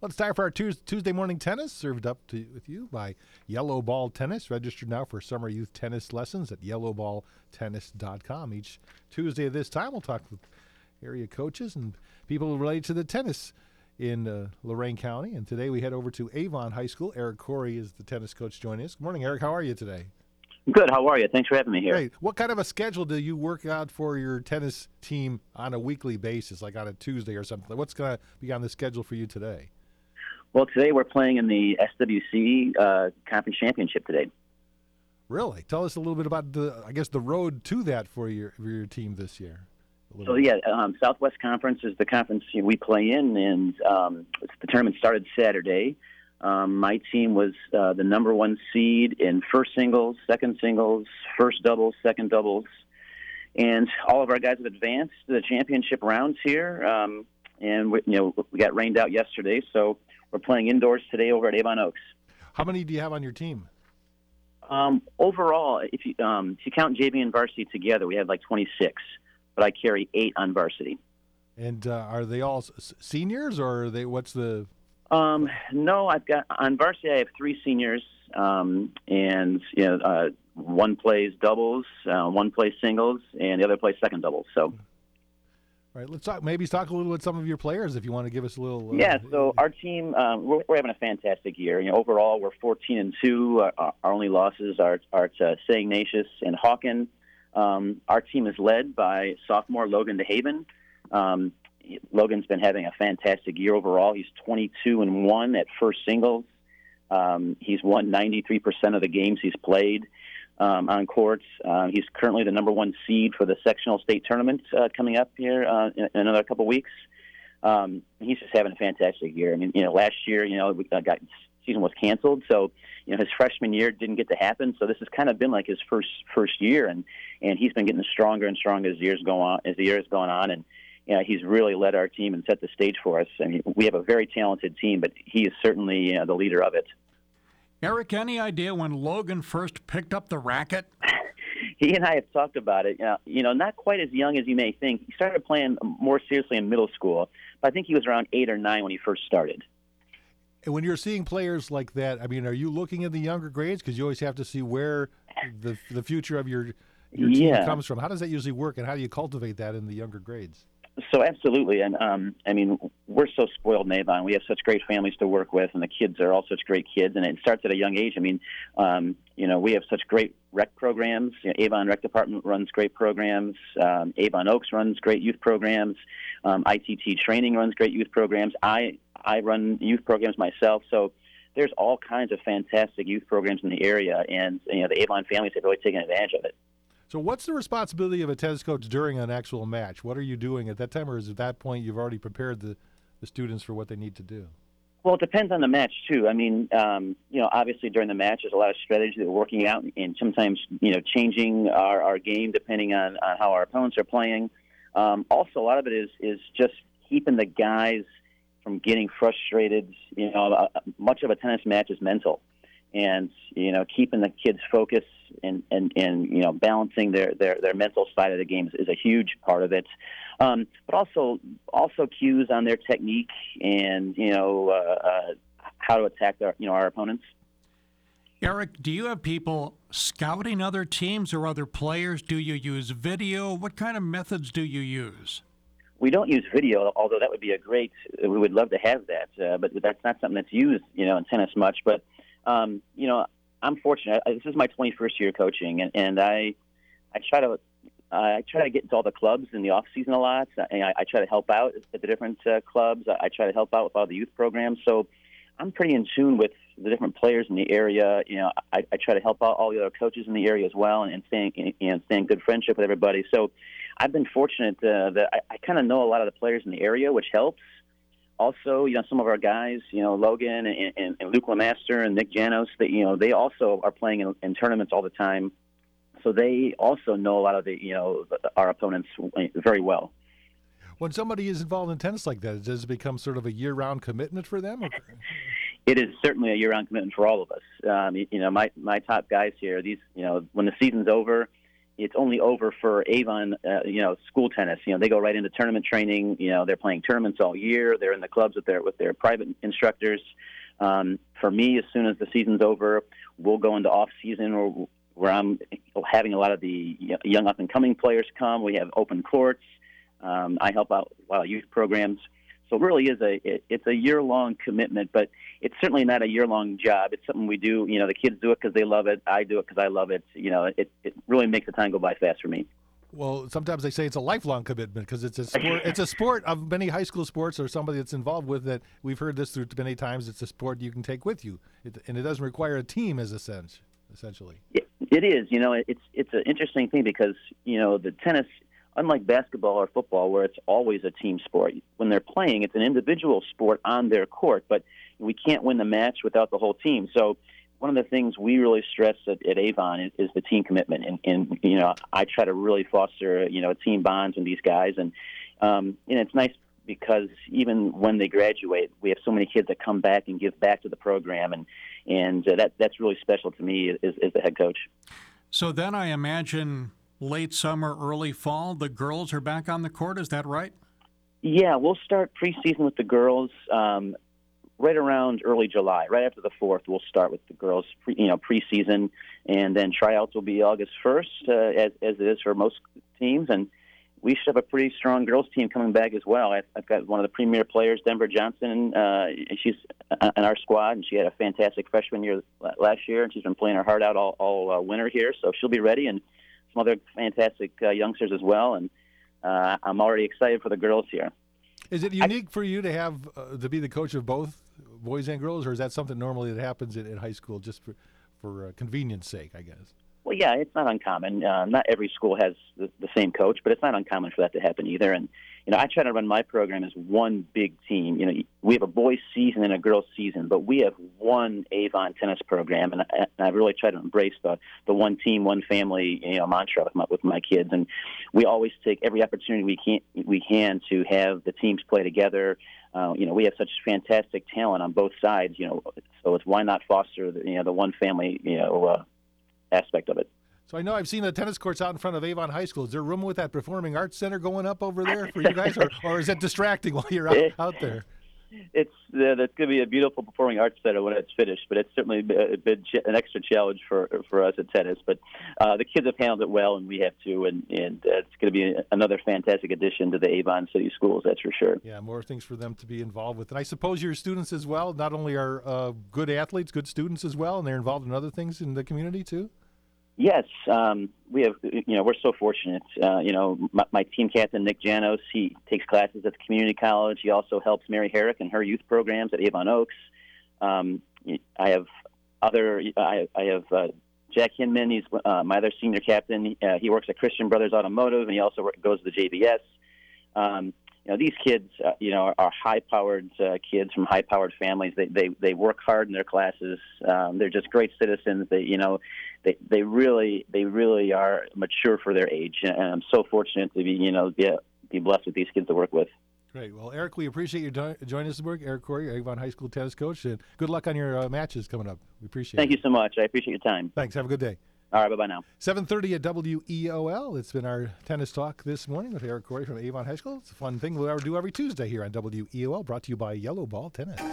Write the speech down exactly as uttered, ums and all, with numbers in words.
Well, it's time for our Tues- Tuesday morning tennis, served up to with you by Yellow Ball Tennis. Registered now for summer youth tennis lessons at yellow ball tennis dot com. Each Tuesday at this time, we'll talk with area coaches and people related to the tennis in uh, Lorain County. And today we head over to Avon High School. Eric Corey is the tennis coach joining us. Good morning, Eric. How are you today? Good. How are you? Thanks for having me here. Great. What kind of a schedule do you work out for your tennis team on a weekly basis, like on a Tuesday or something? What's going to be on the schedule for you today? Well, today we're playing in the S W C uh, Conference Championship today. Really? Tell us a little bit about the, I guess, the road to that for your for your team this year. So yeah, um, Southwest Conference is the conference we play in, and um, the tournament started Saturday. Um, my team was uh, the number one seed in first singles, second singles, first doubles, second doubles, and all of our guys have advanced to the championship rounds here. Um, and we, you know, we got rained out yesterday, so we're playing indoors today over at Avon Oaks. How many do you have on your team? Um, overall, if you um, if you count J V and varsity together, we have like twenty-six, but I carry eight on varsity. And uh, are they all s- seniors, or are they? What's the? Um, no, I've got on varsity. I have three seniors, um, and you know, uh, one plays doubles, uh, one plays singles, and the other plays second doubles. So. All right, let's talk. Maybe talk a little with some of your players if you want to give us a little. Uh, yeah, so our team, um, we're, we're having a fantastic year. You know, overall, we're fourteen and two. Our, our only losses are are to St. Ignatius and Hawken. Um, our team is led by sophomore Logan DeHaven. Um, Logan's been having a fantastic year overall. He's twenty-two and one at first singles. Um, he's won ninety-three percent of the games he's played um, on courts. Uh, he's currently the number one seed for the sectional state tournament uh, coming up here uh, in, in another couple weeks. Um, he's just having a fantastic year. I mean, you know, last year, you know, we uh, got season was canceled, so you know his freshman year didn't get to happen. So this has kind of been like his first first year, and and he's been getting stronger and stronger as the years go on. As the years going on, and you know, he's really led our team and set the stage for us. I mean, we have a very talented team, but he is certainly you know, the leader of it. Eric, any idea when Logan first picked up the racket? He and I have talked about it. You know, you know, not quite as young as you may think. He started playing more seriously in middle school, but I think he was around eight or nine when he first started. And when you're seeing players like that, I mean, are you looking at the younger grades? Because you always have to see where the the future of your your team yeah. comes from. How does that usually work, and how do you cultivate that in the younger grades? So absolutely, and um, I mean, we're so spoiled in Avon. We have such great families to work with, and the kids are all such great kids, and it starts at a young age. I mean, um, you know, we have such great rec programs. You know, Avon Rec Department runs great programs. Um, Avon Oaks runs great youth programs. Um, I T T Training runs great youth programs. I I run youth programs myself, so there's all kinds of fantastic youth programs in the area, and you know, the Avon families have really taken advantage of it. So what's the responsibility of a tennis coach during an actual match? What are you doing at that time, or is at that point you've already prepared the, the students for what they need to do? Well, it depends on the match, too. I mean, um, you know, obviously during the match there's a lot of strategy that we're working out and sometimes, you know, changing our, our game depending on, on how our opponents are playing. Um, also, a lot of it is, is just keeping the guys from getting frustrated. You know, uh, much of a tennis match is mental. And, you know, keeping the kids focused and, and, and you know, balancing their, their, their mental side of the game is, is a huge part of it. Um, but also also cues on their technique and, you know, uh, uh, how to attack their, you know, our opponents. Eric, do you have people scouting other teams or other players? Do you use video? What kind of methods do you use? We don't use video, although that would be a great, we would love to have that, uh, but that's not something that's used, you know, in tennis much. But Um, you know, I'm fortunate. I, this is my twenty-first year coaching, and, and I, I try to, I try to get into all the clubs in the off season a lot. And I, I try to help out at the different uh, clubs. I, I try to help out with all the youth programs. So I'm pretty in tune with the different players in the area. You know, I, I try to help out all the other coaches in the area as well, and, and staying, you know, staying good friendship with everybody. So I've been fortunate uh, that I, I kind of know a lot of the players in the area, which helps. Also, you know, some of our guys, you know, Logan and, and, and Luke Lemaster and Nick Janos, that you know, they also are playing in, in tournaments all the time, so they also know a lot of the, you know, our opponents very well. When somebody is involved in tennis like that, does it become sort of a year-round commitment for them? Or? It is certainly a year-round commitment for all of us. Um, you know, my my top guys here, these, you know, when the season's over, it's only over for Avon, uh, you know, school tennis. You know, they go right into tournament training. You know, they're playing tournaments all year. They're in the clubs with their with their private instructors. Um, for me, as soon as the season's over, we'll go into off season where, where I'm having a lot of the young up and coming players come. We have open courts. Um, I help out a lot of youth programs. So it really is a it, it's a year long commitment, but it's certainly not a year long job. It's something we do. You know, the kids do it because they love it. I do it because I love it. You know, it it really makes the time go by fast for me. Well, sometimes they say it's a lifelong commitment because it's a sport. It's a sport of many high school sports or somebody that's involved with it. We've heard this through many times. It's a sport you can take with you, it, and it doesn't require a team as a sense, essentially. It, it is. You know, it's it's an interesting thing because you know the tennis. Unlike basketball or football, where it's always a team sport, when they're playing, it's an individual sport on their court, but we can't win the match without the whole team. So one of the things we really stress at, at Avon is, is the team commitment. And, and, you know, I try to really foster, you know, team bonds with these guys. And, um, and it's nice because even when they graduate, we have so many kids that come back and give back to the program. And, and uh, that that's really special to me as, as the head coach. So then I imagine late summer, early fall, the girls are back on the court. Is that right? Yeah, we'll start preseason with the girls um, right around early July. Right after the fourth, we'll start with the girls, pre, you know, preseason, and then tryouts will be August first, uh, as, as it is for most teams. And we should have a pretty strong girls team coming back as well. I've, I've got one of the premier players, Denver Johnson. Uh, she's on our squad, and she had a fantastic freshman year last year, and she's been playing her heart out all, all uh, winter here, so she'll be ready. And some other fantastic uh, youngsters as well, and uh, I'm already excited for the girls here. Is it unique I, for you to have uh, to be the coach of both boys and girls, or is that something normally that happens in, in high school just for, for uh, convenience sake, I guess? Well, yeah, it's not uncommon. Uh, not every school has the, the same coach, but it's not uncommon for that to happen either. And you know, I try to run my program as one big team. You know, we have a boys' season and a girls' season, but we have one Avon tennis program, and I, and I really try to embrace the the one team, one family, you know, mantra with my, with my kids. And we always take every opportunity we can we can to have the teams play together. Uh, you know, we have such fantastic talent on both sides. You know, so it's why not foster the, you know the one family you know uh, aspect of it. So I know I've seen the tennis courts out in front of Avon High School. Is there room with that Performing Arts Center going up over there for you guys, or, or is it distracting while you're out, out there? It's uh, that's going to be a beautiful Performing Arts Center when it's finished, but it's certainly been an extra challenge for for us at tennis. But uh, the kids have handled it well, and we have too, and, and uh, it's going to be another fantastic addition to the Avon City Schools, that's for sure. Yeah, more things for them to be involved with. And I suppose your students as well, not only are uh, good athletes, good students as well, and they're involved in other things in the community too? Yes, um, we have. You know, we're so fortunate. Uh, you know, my, my team captain Nick Janos, he takes classes at the community college. He also helps Mary Herrick and her youth programs at Avon Oaks. Um, I have other. I, I have uh, Jack Hinman. He's uh, my other senior captain. Uh, he works at Christian Brothers Automotive, and he also work, goes to the J B S. Um, you know, these kids, uh, you know, are, are high-powered uh, kids from high-powered families. They they they work hard in their classes. Um, they're just great citizens. They, you know, they they really they really are mature for their age. And I'm so fortunate to be, you know, be be blessed with these kids to work with. Great. Well, Eric, we appreciate you do- joining us this morning. Eric Corey, Avon High School tennis coach, and good luck on your uh, matches coming up. We appreciate Thank it. Thank you so much. I appreciate your time. Thanks. Have a good day. All right, bye-bye now. seven thirty at W E O L. It's been our tennis talk this morning with Eric Corey from Avon High School. It's a fun thing we'll ever do every Tuesday here on W E O L, brought to you by Yellow Ball Tennis.